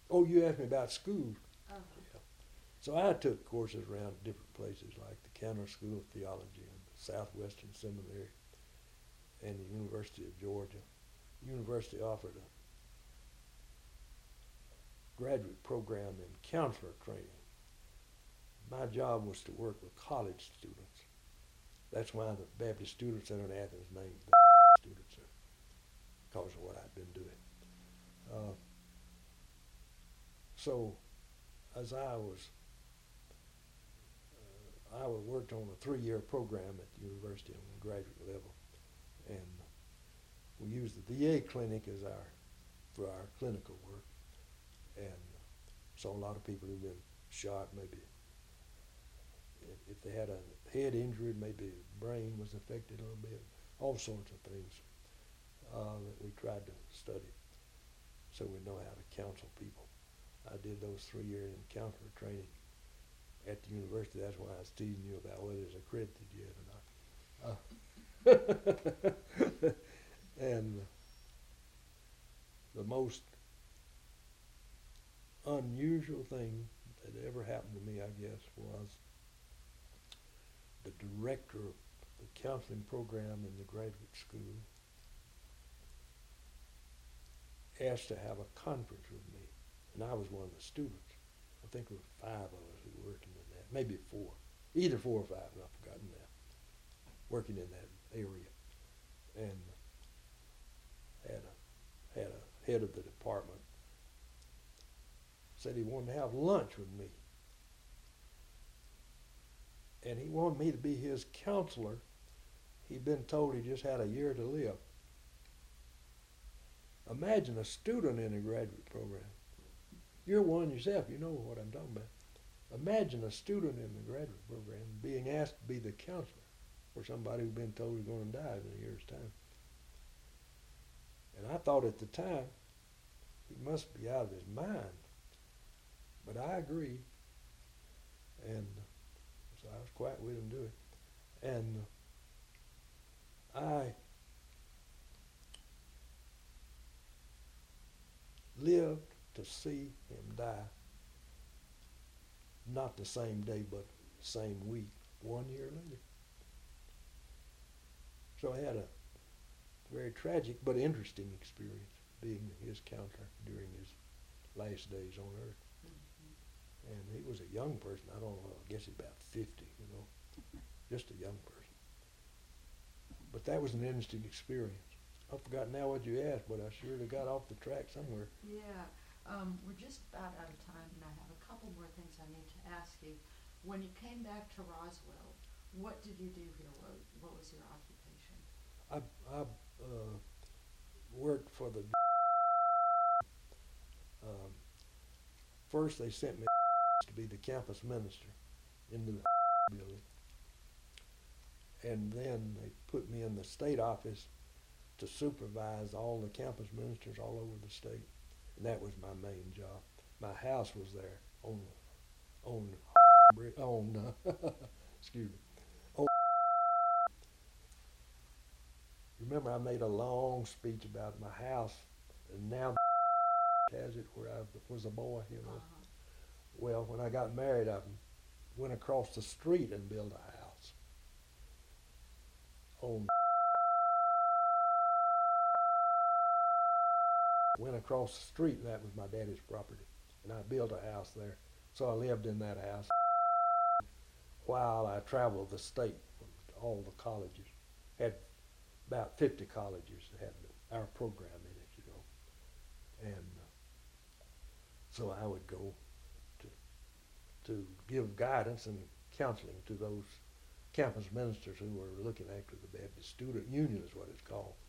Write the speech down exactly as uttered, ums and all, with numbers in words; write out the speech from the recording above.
Oh, you asked me about schools. Uh-huh. Yeah. So I took courses around different places like the Cantor School of Theology and the Southwestern Seminary and the University of Georgia. The university offered a graduate program in counselor training. My job was to work with college students. That's why the Baptist Student Center in Athens named the Student Center, because of what I'd been doing. Uh, so as I was, uh, I worked on a three-year program at the university on the graduate level, and we used the V A clinic as our, for our clinical work, and saw a lot of people who've been shot, maybe if, if they had a head injury, maybe brain was affected a little bit, all sorts of things uh, that we tried to study so we know how to counsel people. I did those three years in counselor training at the university. That's why I was teasing you about whether it's accredited yet or not. Uh, and the most unusual thing that ever happened to me, I guess, was the director of the counseling program in the graduate school asked to have a conference with me, and I was one of the students. I think there were five of us who were working in that, maybe four, either four or five, and I've forgotten now, working in that area, and had a, had a head of the department said he wanted to have lunch with me, and he wanted me to be his counselor. He'd been told he just had a year to live. Imagine a student in a graduate program. You're one yourself, you know what I'm talking about. Imagine a student in the graduate program being asked to be the counselor for somebody who's been told he's going to die in a year's time. And I thought at the time, he must be out of his mind. But I agreed, and so I was quite willing to do it. And I lived to see him die, not the same day, but the same week, one year later. So I had a very tragic but interesting experience being his counselor during his last days on earth. Mm-hmm. And he was a young person. I don't know, I guess he's about fifty, you know, just a young person. But that was an interesting experience. I forgot now what you asked, but I surely got off the track somewhere. Yeah, um, we're just about out of time, and I have a couple more things I need to ask you. When you came back to Roswell, what did you do here? What, what was your occupation? I, I uh, worked for the. Um, first, they sent me to be the campus minister in the building, and then they put me in the state office to supervise all the campus ministers all over the state, and that was my main job. My house was there on on on uh, excuse me. On, remember, I made a long speech about my house, and now has it where I was a boy, you know. Uh-huh. Well, when I got married, I went across the street and built a house on. Went across the street, and that was my daddy's property, and I built a house there. So I lived in that house while I traveled the state, all the colleges. Had about fifty colleges that had our program in it, you know. And uh, so I would go to to give guidance and counseling to those campus ministers who were looking after the Baptist Student Union, is what it's called.